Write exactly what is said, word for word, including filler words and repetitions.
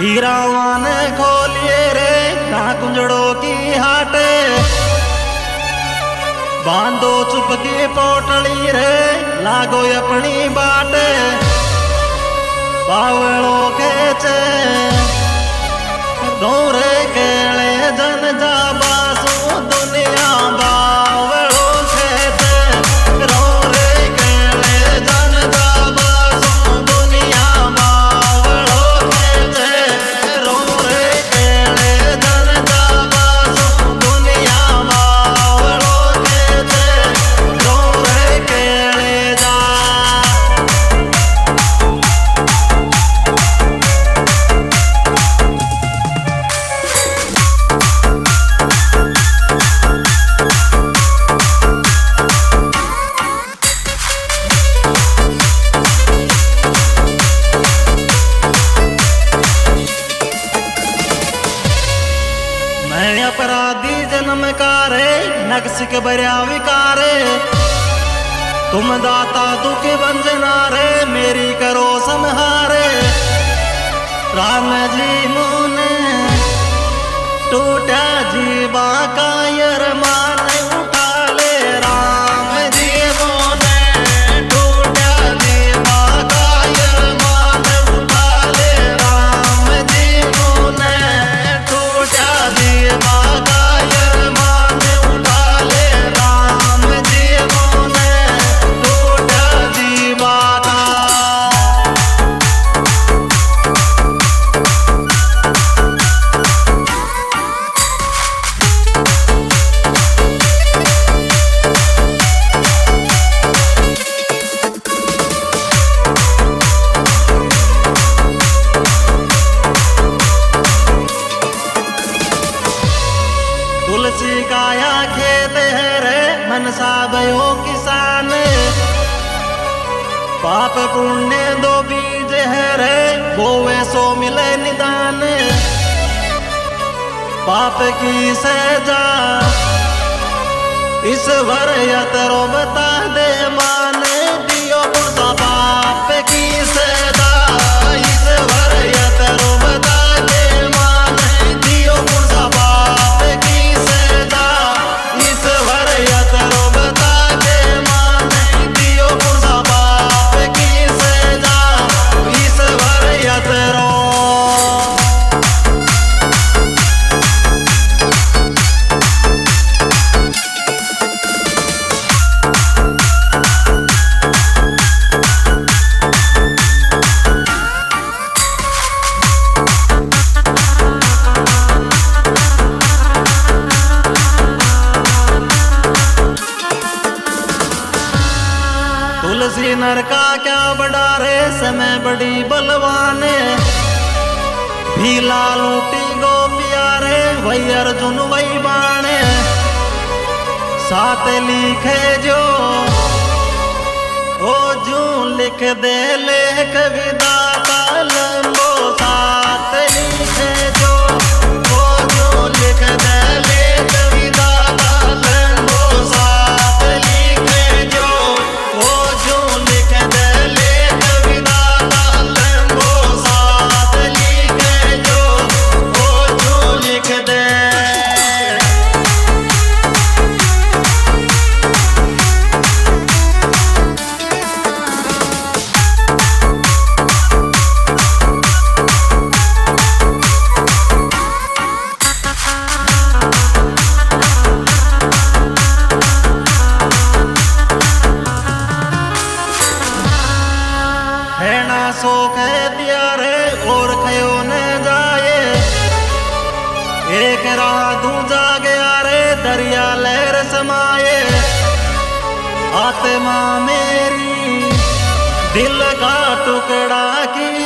हीरावान खोलिए रे ना कुंजड़ों की हाटे, बांधो चुप की पोटली रे लागो अपनी बाटे, बावड़ो खेचे दौरे केले जन जा बासु दुनिया बावड़ो खेचे दौरे केले जन जा बासु दुनिया बावड़ो खेचे दौरे केले जन जा बासु दुनिया बावड़ो खेचे दौरे केले जा। अपराधी जन्म कारे नक्सिक बरिया विकारे, तुम दाता दुख बंजना रे मेरी करो समहारे। राम जी मुने टूटा जीवा का यरमान उठा ले, राम जी मुने टूटा जीवा का यरमान उठा ले, राम जी मुने टूटा जीवा तुलसी काया खेत है रे मनसा भयो किसान, पाप पुण्य दो बीज है रे बोवे सो मिले निदान, पाप की सजा ईश्वर यतरो बता दे मान दियो बुढ़ा, पाप की सजा ईश्वर यतरो बता दे मान दियो बुढ़ा, पाप की सजा ईश्वर यतरो बता दे मान दियो बुढ़ा, पाप की सजा ईश्वर यतरो। तुलसी नर का क्या बड़ा रे समय बड़ी बलवाने, भीला लूटी गो प्यारे वही अर्जुन वही बाणे, साथ लिखे जो ओ जू लिख दे लेख विदाता लंबो, साथ लिखे जो ओ जू लिख दे लेख विदाता लंबो, साथ लिखे जो ओ जू लिख दे लेख विदाता लंबो, साथ लिखे जो ओ जू लिख दे। सो कह दिया रे और खयो न जाए, एक राह दूजा गया रे दरिया लहर समाए, आत्मा मेरी दिल का टुकड़ा की